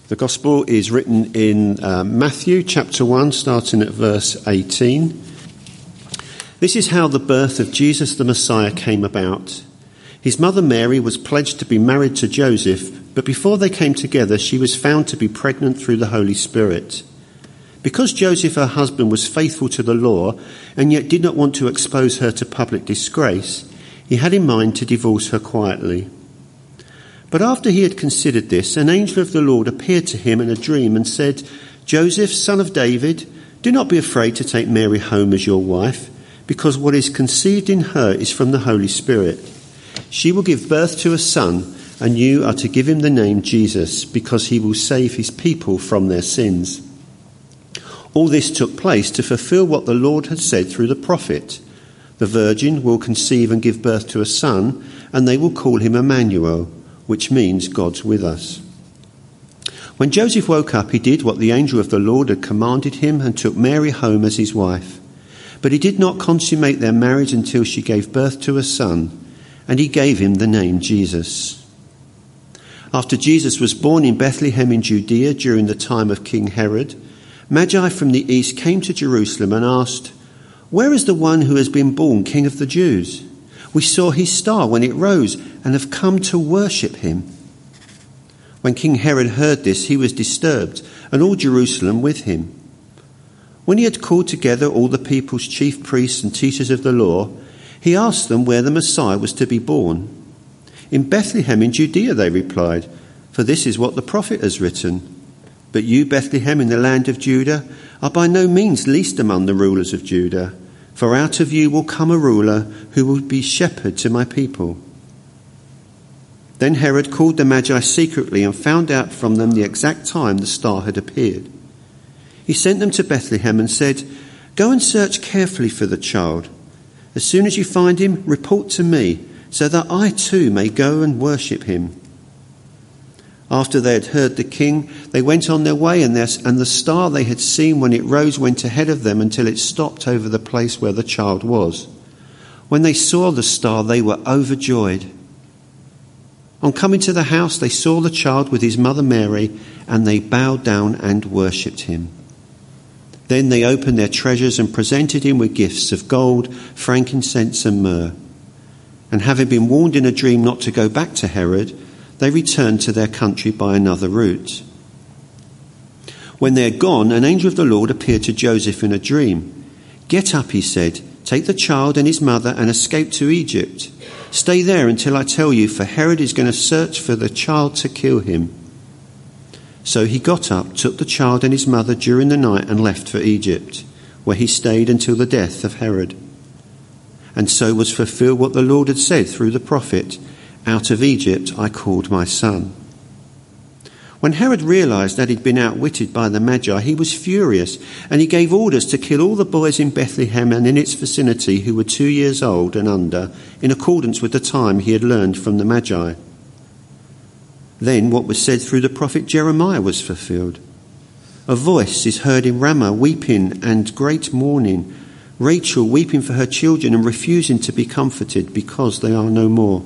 The Gospel is written in Matthew chapter 1, starting at verse 18. This is how the birth of Jesus the Messiah came about. His mother Mary was pledged to be married to Joseph, but before they came together, she was found to be pregnant through the Holy Spirit. Because Joseph, her husband, was faithful to the law and yet did not want to expose her to public disgrace, he had in mind to divorce her quietly. But after he had considered this, an angel of the Lord appeared to him in a dream and said, "Joseph, son of David, do not be afraid to take Mary home as your wife, because what is conceived in her is from the Holy Spirit. She will give birth to a son, and you are to give him the name Jesus, because he will save his people from their sins." All this took place to fulfill what the Lord had said through the prophet. The virgin will conceive and give birth to a son, and they will call him Emmanuel, which means God's with us. When Joseph woke up, he did what the angel of the Lord had commanded him and took Mary home as his wife. But he did not consummate their marriage until she gave birth to a son, and he gave him the name Jesus. After Jesus was born in Bethlehem in Judea during the time of King Herod, Magi from the east came to Jerusalem and asked, "Where is the one who has been born King of the Jews? We saw his star when it rose and have come to worship him." When King Herod heard this, he was disturbed, and all Jerusalem with him. When he had called together all the people's chief priests and teachers of the law, he asked them where the Messiah was to be born. "In Bethlehem in Judea," they replied, "for this is what the prophet has written. But you, Bethlehem, in the land of Judah, are by no means least among the rulers of Judah. For out of you will come a ruler who will be shepherd to my people." Then Herod called the Magi secretly and found out from them the exact time the star had appeared. He sent them to Bethlehem and said, "Go and search carefully for the child. As soon as you find him, report to me, so that I too may go and worship him." After they had heard the king, they went on their way, and the star they had seen when it rose went ahead of them until it stopped over the place where the child was. When they saw the star, they were overjoyed. On coming to the house, they saw the child with his mother Mary, and they bowed down and worshipped him. Then they opened their treasures and presented him with gifts of gold, frankincense and myrrh. And having been warned in a dream not to go back to Herod, they returned to their country by another route. When they had gone, an angel of the Lord appeared to Joseph in a dream. "Get up," he said, "take the child and his mother and escape to Egypt. Stay there until I tell you, for Herod is going to search for the child to kill him." So he got up, took the child and his mother during the night and left for Egypt, where he stayed until the death of Herod. And so was fulfilled what the Lord had said through the prophet, "Out of Egypt I called my son." When Herod realized that he'd been outwitted by the Magi, he was furious, and he gave orders to kill all the boys in Bethlehem and in its vicinity who were 2 years old and under, in accordance with the time he had learned from the Magi. Then what was said through the prophet Jeremiah was fulfilled. "A voice is heard in Ramah, weeping and great mourning, Rachel weeping for her children and refusing to be comforted because they are no more."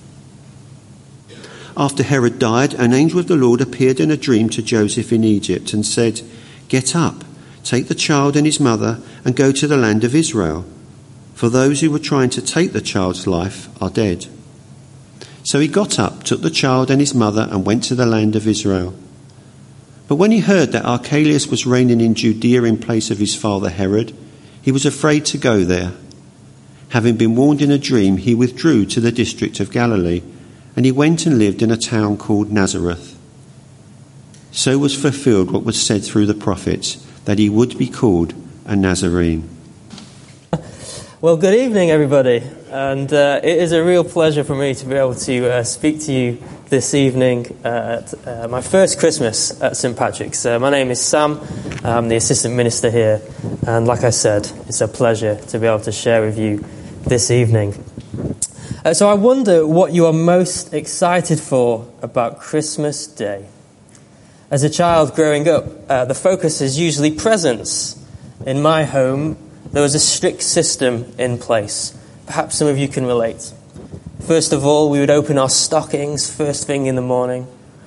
After Herod died, an angel of the Lord appeared in a dream to Joseph in Egypt and said, "Get up, take the child and his mother and go to the land of Israel, for those who were trying to take the child's life are dead." So he got up, took the child and his mother and went to the land of Israel. But when he heard that Archelaus was reigning in Judea in place of his father Herod, he was afraid to go there. Having been warned in a dream, he withdrew to the district of Galilee, and he went and lived in a town called Nazareth. So was fulfilled what was said through the prophets, that he would be called a Nazarene. Well, good evening, everybody. And it is a real pleasure for me to be able to speak to you this evening at my first Christmas at St. Patrick's. My name is Sam. I'm the assistant minister here. And like I said, it's a pleasure to be able to share with you this evening. So I wonder what you are most excited for about Christmas Day. As a child growing up, the focus is usually presents. In my home, there was a strict system in place. Perhaps some of you can relate. First of all, we would open our stockings first thing in the morning,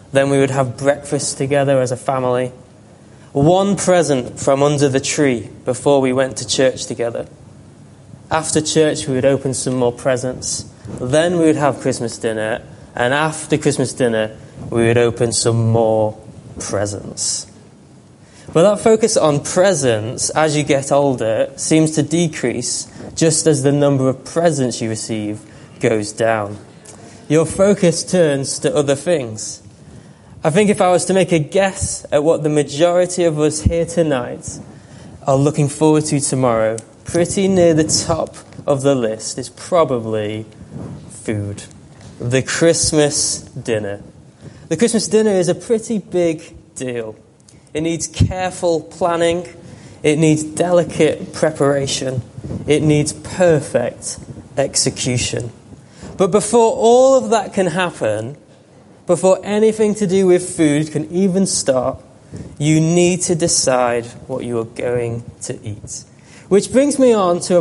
Then we would have breakfast together as a family. One present from under the tree before we went to church together. After church, we would open some more presents. Then we would have Christmas dinner. And after Christmas dinner, we would open some more presents. But that focus on presents as you get older seems to decrease just as the number of presents you receive goes down. Your focus turns to other things. I think if I was to make a guess at what the majority of us here tonight are looking forward to tomorrow, pretty near the top of the list is probably food. The Christmas dinner. The Christmas dinner is a pretty big deal. It needs careful planning. It needs delicate preparation. It needs perfect execution. But before all of that can happen, before anything to do with food can even start, you need to decide what you are going to eat. Which brings me on to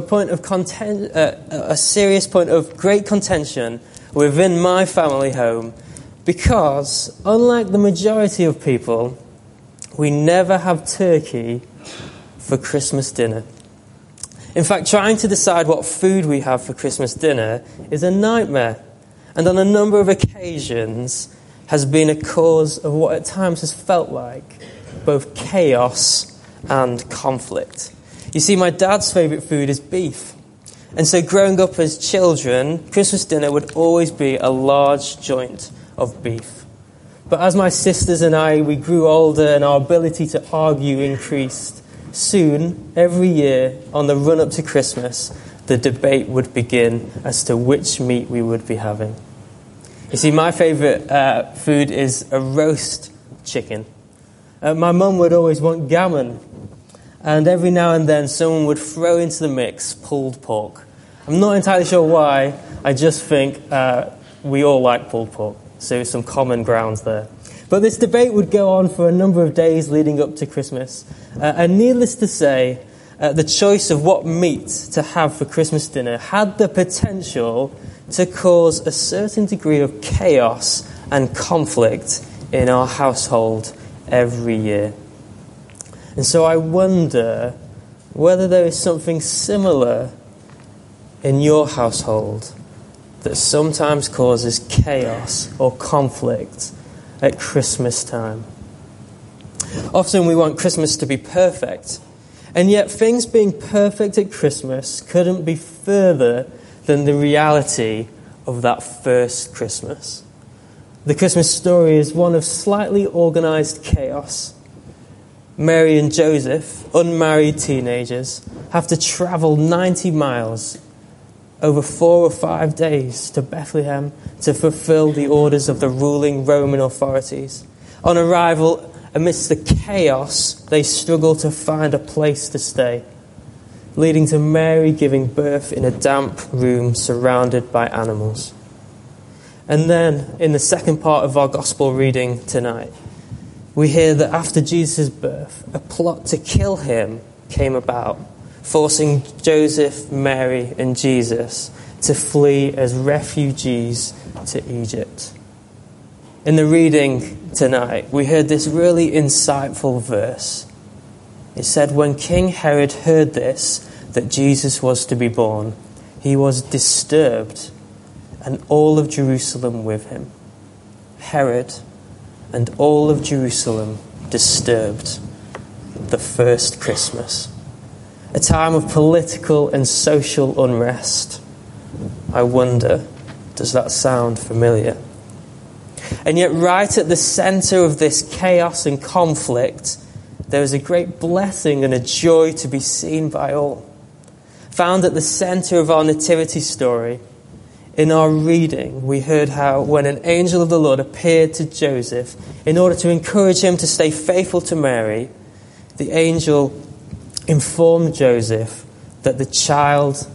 a serious point of great contention within my family home, because unlike the majority of people, we never have turkey for Christmas dinner. In fact, trying to decide what food we have for Christmas dinner is a nightmare, and on a number of occasions has been a cause of what at times has felt like both chaos and conflict. You see, my dad's favourite food is beef. And so growing up as children, Christmas dinner would always be a large joint of beef. But as my sisters and I, we grew older and our ability to argue increased, soon, every year, on the run-up to Christmas, the debate would begin as to which meat we would be having. You see, my favourite food is a roast chicken. My mum would always want gammon. And every now and then someone would throw into the mix pulled pork. I'm not entirely sure why. I just think we all like pulled pork. So some common grounds there. But this debate would go on for a number of days leading up to Christmas. And needless to say, the choice of what meat to have for Christmas dinner had the potential to cause a certain degree of chaos and conflict in our household every year. And so I wonder whether there is something similar in your household that sometimes causes chaos or conflict at Christmas time. Often we want Christmas to be perfect, and yet things being perfect at Christmas couldn't be further than the reality of that first Christmas. The Christmas story is one of slightly organised chaos. Mary and Joseph, unmarried teenagers, have to travel 90 miles over 4 or 5 days to Bethlehem to fulfill the orders of the ruling Roman authorities. On arrival, amidst the chaos, they struggle to find a place to stay, leading to Mary giving birth in a damp room surrounded by animals. And then, in the second part of our gospel reading tonight, we hear that after Jesus' birth, a plot to kill him came about, forcing Joseph, Mary, and Jesus to flee as refugees to Egypt. In the reading tonight, we heard this really insightful verse. It said, when King Herod heard this, that Jesus was to be born, he was disturbed, and all of Jerusalem with him. Herod and all of Jerusalem disturbed the first Christmas. A time of political and social unrest. I wonder, does that sound familiar? And yet right at the centre of this chaos and conflict, there is a great blessing and a joy to be seen by all. Found at the centre of our nativity story, in our reading, we heard how when an angel of the Lord appeared to Joseph in order to encourage him to stay faithful to Mary, the angel informed Joseph that the child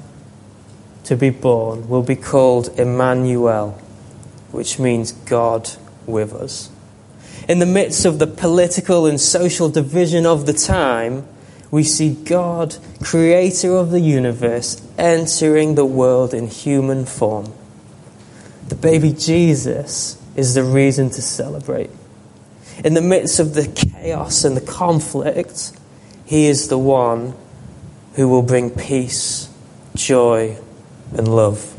to be born will be called Emmanuel, which means God with us. In the midst of the political and social division of the time, we see God, creator of the universe, entering the world in human form. The baby Jesus is the reason to celebrate. In the midst of the chaos and the conflict, he is the one who will bring peace, joy, and love.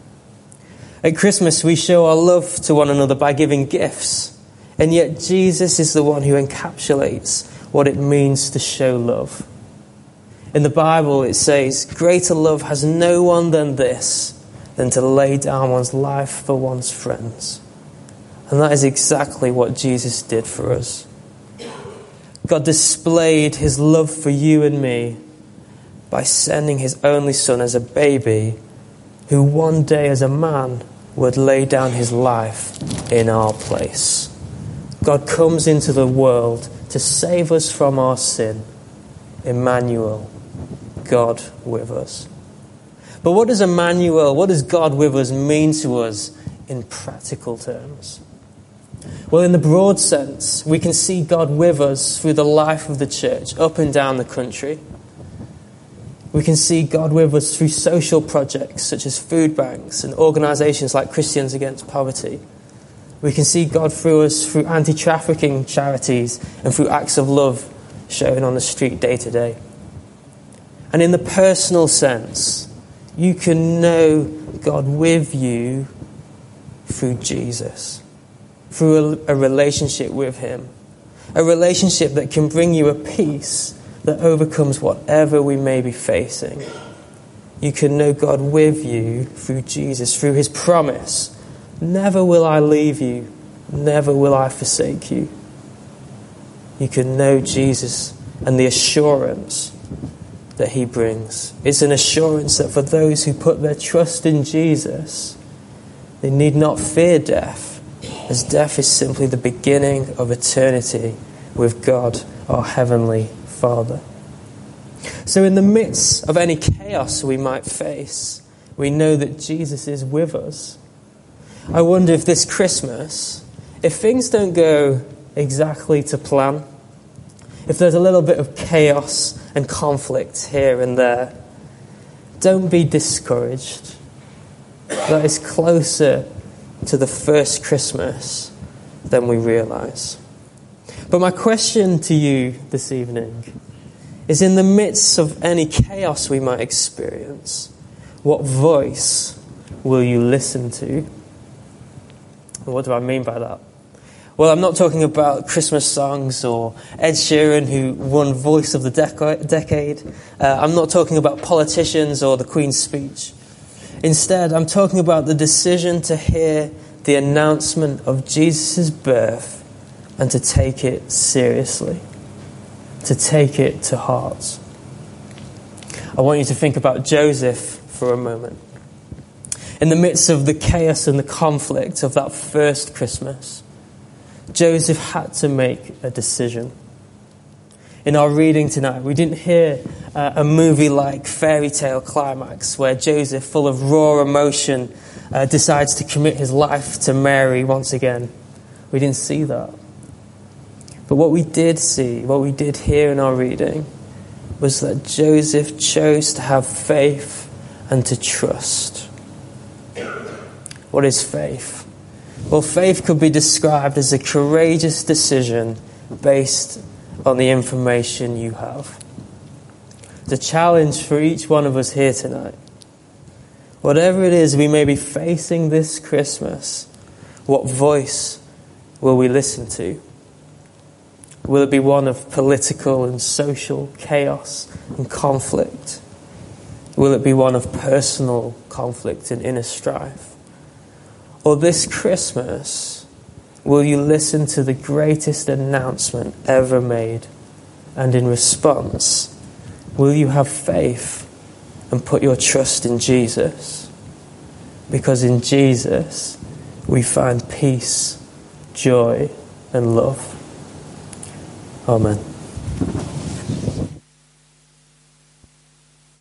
At Christmas, we show our love to one another by giving gifts, and yet Jesus is the one who encapsulates what it means to show love. In the Bible, it says, "Greater love has no one than this, than to lay down one's life for one's friends." And that is exactly what Jesus did for us. God displayed his love for you and me by sending his only son as a baby, who one day as a man would lay down his life in our place. God comes into the world to save us from our sin. Emmanuel, God with us. But what does Emmanuel, what does God with us mean to us in practical terms? Well, in the broad sense, we can see God with us through the life of the church up and down the country. We can see God with us through social projects such as food banks and organisations like Christians Against Poverty. We can see God through us through anti-trafficking charities and through acts of love shown on the street day to day. And in the personal sense, you can know God with you through Jesus, through a relationship with him, a relationship that can bring you a peace that overcomes whatever we may be facing. You can know God with you through Jesus, through his promise, "Never will I leave you, never will I forsake you." You can know Jesus and the assurance that he brings. It's an assurance that for those who put their trust in Jesus, they need not fear death, as death is simply the beginning of eternity with God, our Heavenly Father. So in the midst of any chaos we might face, we know that Jesus is with us. I wonder if this Christmas, if things don't go exactly to plan, if there's a little bit of chaos and conflict here and there, don't be discouraged. That is closer to the first Christmas than we realise. But my question to you this evening is, in the midst of any chaos we might experience, what voice will you listen to? And what do I mean by that? Well, I'm not talking about Christmas songs or Ed Sheeran, who won Voice of the Decade. I'm not talking about politicians or the Queen's speech. Instead, I'm talking about the decision to hear the announcement of Jesus' birth and to take it seriously, to take it to heart. I want you to think about Joseph for a moment. In the midst of the chaos and the conflict of that first Christmas, Joseph had to make a decision. In our reading tonight, we didn't hear a movie-like fairy tale climax where Joseph, full of raw emotion, decides to commit his life to Mary once again. We didn't see that. But what we did see, what we did hear in our reading, was that Joseph chose to have faith and to trust. What is faith? Well, faith could be described as a courageous decision based on the information you have. The challenge for each one of us here tonight, whatever it is we may be facing this Christmas, what voice will we listen to? Will it be one of political and social chaos and conflict? Will it be one of personal conflict and inner strife? Or this Christmas, will you listen to the greatest announcement ever made? And in response, will you have faith and put your trust in Jesus? Because in Jesus, we find peace, joy, and love. Amen.